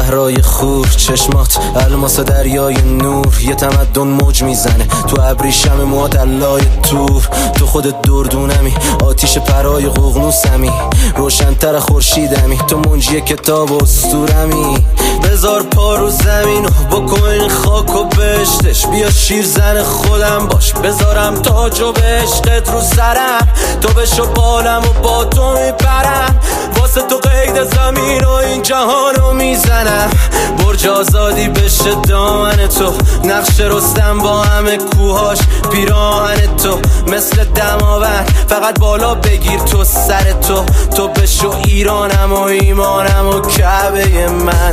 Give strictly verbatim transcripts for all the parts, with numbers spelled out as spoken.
صحرای خور، چشمات الماس دریای نور، یه تمدن موج میزنه تو ابریشم موات علای تور. تو خودت دردونمی، آتیش پرای ققنوسمی، روشن‌تر خورشیدمی، تو منجی کتاب و اسطورمی. بذار پا رو زمین و بکن خاک و بشتش، بیا شیر زن خودم باش، بذارم تاج و به عشقت رو سرم، تو بشو بالم و با تو میپرم، واسه تو قید زمین و این جهان رو میزنم. برج آزادی بشه دامن تو، نقش رستم با همه کوهاش، پیراهن تو مثل دماوند، فقط بالا بگیر تو سر تو، تو بشو ایرانم و ایمانم و کعبه من.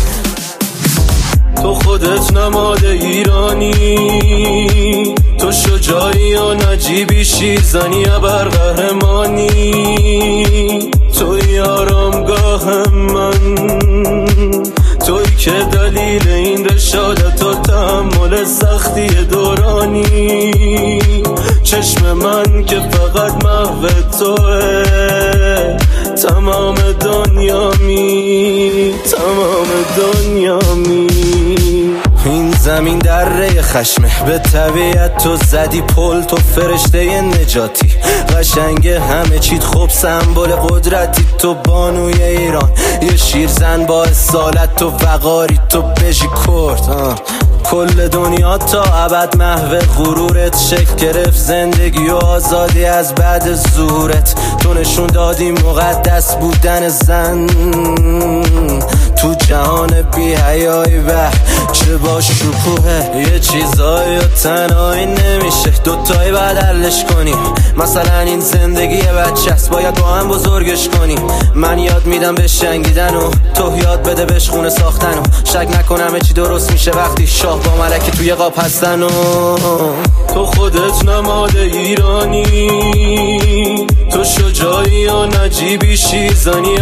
تو خودت نماد ایرانی، تو شجاعی و نجیبی، شیرزنی ابرقهرمانی، توی آرامگاه من، توی که دلیل این رشادت و تحمل سختی دورانی. چشم من که فقط محو توه، تمام دنیا می، تمام دنیا می. این زمین دره خشمه، به طبیعت تو زدی پل، تو فرشته نجاتی، قشنگ همه چیت، خوب سمبل قدرتی، تو بانوی ایران، یه شیرزن با اصالت، تو وقاری، تو بژی کرد. کل دنیا تا ابد محو غرورت، شکل گرفت زندگی و آزادی از بعد زورت. تو نشون دادی مقدس بودن زن تو جهان بی حیایی، و چه با شکوهه. یه چیزایی تنهایی نمیشه، دوتایی باید حلش کنیم، مثلا این زندگی بچه است، باید با هم بزرگش کنیم. من یاد میدم به شنگیدن و تو یاد بده بهش خونه ساختن، و شک نکنم چی درست میشه وقتی شاه با ملکی توی قاب هستن. و تو خودت نماد ایرانی، تو شجاعی و نجیبی، شیرزنی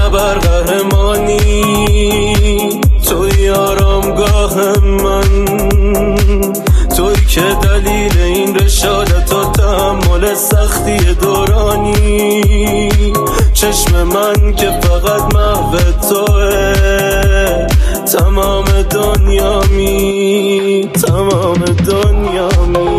ابرقهرمانی، توی آرامگاه من، توی که دلیل این رشادت و تحمل سختی دورانی. چشم من که فقط محو توه، تمام دنیا می، تمام دنیا می.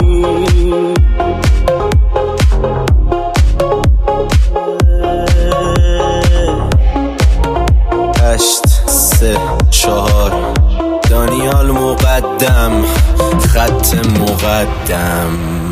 هشت سه چهار دانیال مقدم، خط مقدم.